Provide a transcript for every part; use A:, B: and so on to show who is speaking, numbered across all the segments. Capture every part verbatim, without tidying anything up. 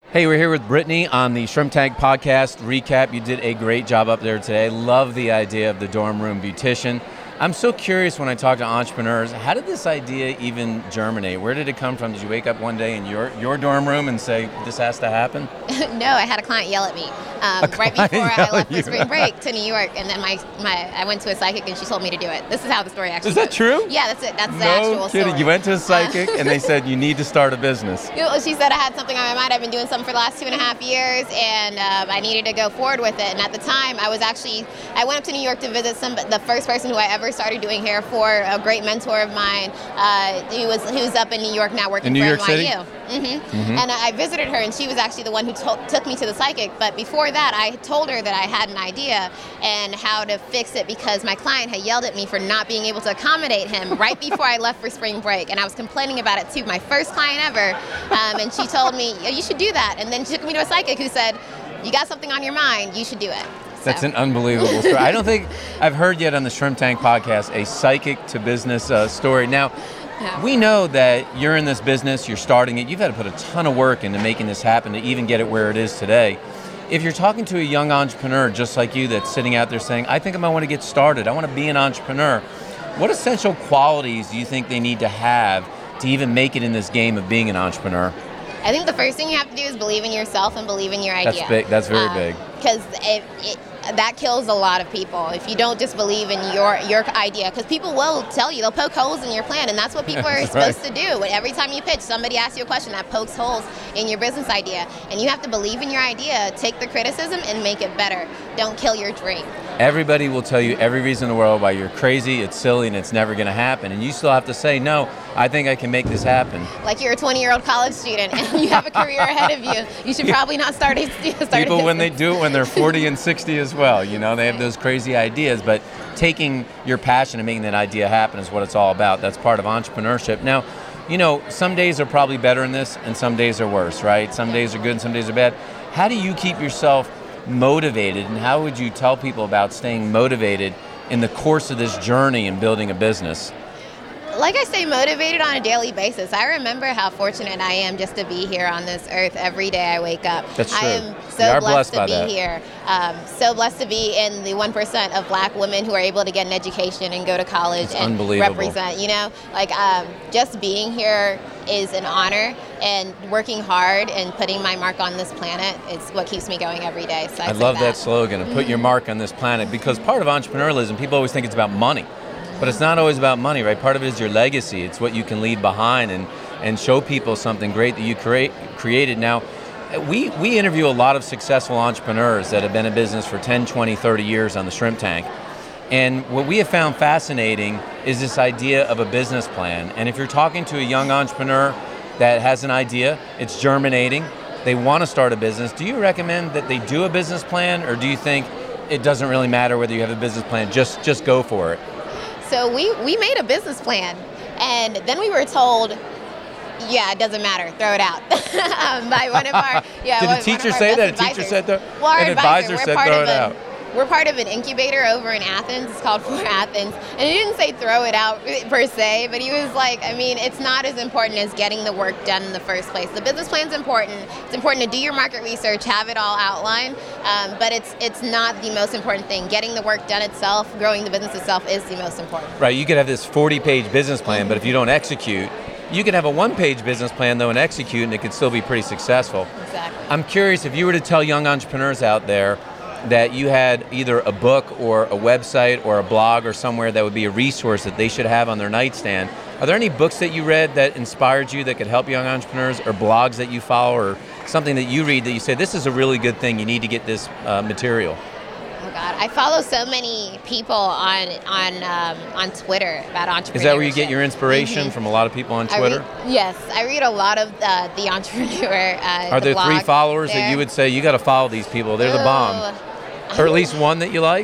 A: Hey, we're here with Brittany on the Shrimp Tank Podcast Recap. You did a great job up there today. Love the idea of the dorm room beautician. I'm so curious when I talk to entrepreneurs, how did this idea even germinate? Where did it come from? Did you wake up one day in your, your dorm room and say, this has to happen?
B: No, I had a client yell at me um, right before I left for spring break to New York, and then my, my I went to a psychic and she told me to do it. This is how the story actually
A: Is that
B: goes.
A: true?
B: Yeah, that's it. That's the
A: no
B: actual
A: kidding.
B: story.
A: You went to a psychic
B: Uh,
A: and they said you need to start a business.
B: You know, she said I had something on my mind. I've been doing something for the last two and a half years, and um, I needed to go forward with it. And at the time, I was actually, I went up to New York to visit some, the first person who I ever started doing hair for, a great mentor of mine. Uh, he was he was up in New York now working
A: in New
B: for
A: York
B: N Y U.
A: City?
B: Mm-hmm.
A: Mm-hmm.
B: And I visited her, and she was actually the one who to- took me to the psychic. But before that, I told her that I had an idea and how to fix it because my client had yelled at me for not being able to accommodate him right before I left for spring break. And I was complaining about it to my first client ever. Um, and she told me, oh, you should do that. And then she took me to a psychic who said, you got something on your mind, you should do it.
A: That's
B: So.
A: an unbelievable story. I don't think I've heard yet on the Shrimp Tank Podcast a psychic to business uh, story. Now,
B: Yeah.
A: we know that you're in this business, you're starting it, you've had to put a ton of work into making this happen to even get it where it is today. If you're talking to a young entrepreneur just like you that's sitting out there saying, I think I might want to get started, I want to be an entrepreneur, what essential qualities do you think they need to have to even make it in this game of being an entrepreneur?
B: I think the first thing you have to do is believe in yourself and believe in your idea.
A: That's big. That's very big.
B: Because it, it, that kills a lot of people if you don't just believe in your your idea. Because people will tell you, they'll poke holes in your plan, and that's what people are
A: That's
B: supposed
A: right.
B: to do. Every time you pitch, somebody asks you a question that pokes holes in your business idea, and you have to believe in your idea, take the criticism, and make it better. Don't kill your dream.
A: Everybody will tell you every reason in the world why you're crazy, it's silly, and it's never going to happen. And you still have to say, no, I think I can make this happen.
B: Like you're a twenty-year-old college student, and you have a career ahead of you. You should probably not start a start
A: People,
B: a
A: when they
B: business.
A: do it when they're forty and sixty as well, you know, they have those crazy ideas. But taking your passion and making that idea happen is what it's all about. That's part of entrepreneurship. Now, you know, some days are probably better in this, and some days are worse, right? Some days are good, and some days are bad. How do you keep yourself motivated, and how would you tell people about staying motivated in the course of this journey in building a business?
B: Like I say, motivated on a daily basis. I remember how fortunate I am just to be here on this earth every day I wake up.
A: That's true.
B: I am
A: We
B: so
A: are blessed
B: blessed,
A: by
B: to be
A: that.
B: here. Um, so blessed to be in the one percent of black women who are able to get an education and go to college
A: It's
B: and
A: unbelievable.
B: represent, you know? Like, um, just being here is an honor, and working hard and putting my mark on this planet is what keeps me going every day. So
A: I
B: I'd say
A: love that slogan, and put your mark on this planet, because part of entrepreneurialism, people always think it's about money. But it's not always about money, right? Part of it is your legacy. It's what you can leave behind and, and show people something great that you create created. Now, we, we interview a lot of successful entrepreneurs that have been in business for ten, twenty, thirty years on the Shrimp Tank. And what we have found fascinating is this idea of a business plan. And if you're talking to a young entrepreneur that has an idea, it's germinating, they want to start a business, do you recommend that they do a business plan, or do you think it doesn't really matter whether you have a business plan, just just go for it?
B: So we, we made a business plan, and then we were told, yeah, it doesn't matter, throw it out. um, by one of our, yeah,
A: Did
B: one-
A: the teacher
B: one of our
A: say that? A
B: best
A: teacher
B: advisors.
A: said that?
B: Well, our
A: An advisor
B: we're
A: said
B: part
A: throw
B: of
A: it
B: a-
A: out.
B: We're part of an incubator over in Athens. It's called For Athens. And he didn't say throw it out per se, but he was like, I mean, it's not as important as getting the work done in the first place. The business plan's important. It's important to do your market research, have it all outlined, um, but it's it's not the most important thing. Getting the work done itself, growing the business itself is the most important.
A: Right, you could have this forty-page business plan, but if you don't execute, you could have a one-page business plan, though, and execute, and it could still be pretty successful.
B: Exactly.
A: I'm curious, if you were to tell young entrepreneurs out there that you had either a book or a website or a blog or somewhere that would be a resource that they should have on their nightstand, are there any books that you read that inspired you that could help young entrepreneurs, or blogs that you follow, or something that you read that you say, this is a really good thing, you need to get this uh, material?
B: Oh God, I follow so many people on on um, on Twitter about entrepreneurship.
A: Is that where you get your inspiration
B: Mhm.
A: from, a lot of people on
B: I
A: Twitter?
B: read, yes, I read a lot of uh, the entrepreneur. Uh,
A: Are
B: the
A: there three
B: blog
A: followers
B: there.
A: that you would say, you got to follow these people, they're the bomb?
B: Ooh.
A: Or at least one that you like?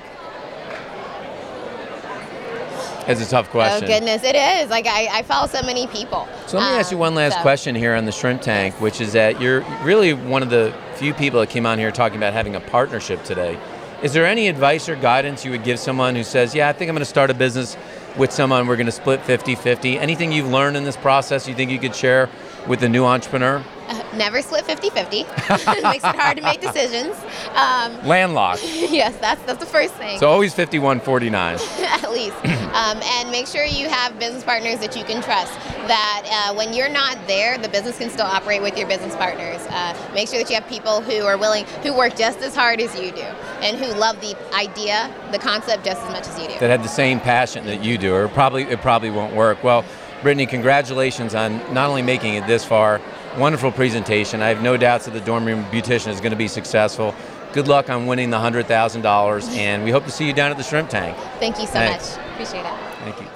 A: It's a tough question.
B: Oh goodness, it is. Like I, I follow so many people.
A: So let me ask you one
B: Um,
A: last
B: so-
A: question here on the Shrimp Tank, which is that you're really one of the few people that came on here talking about having a partnership today. Is there any advice or guidance you would give someone who says, yeah, I think I'm going to start a business with someone, we're going to split fifty-fifty? Anything you've learned in this process you think you could share with the new entrepreneur?
B: Uh, Never split fifty-fifty. It makes it hard to make decisions. Um,
A: Landlocked.
B: yes, that's that's the first thing.
A: So always fifty-one forty-nine.
B: At least. Um, and make sure you have business partners that you can trust. That uh, when you're not there, the business can still operate with your business partners. Uh, make sure that you have people who are willing, who work just as hard as you do, and who love the idea, the concept just as much as you do.
A: That had the same passion that you do, or probably it probably won't work. Well, Brittany, congratulations on not only making it this far. Wonderful presentation. I have no doubts that the Dorm Room Beautician is going to be successful. Good luck on winning the one hundred thousand dollars, and we hope to see you down at the Shrimp Tank.
B: Thank you so
A: Thanks.
B: much. Appreciate it.
A: Thank you.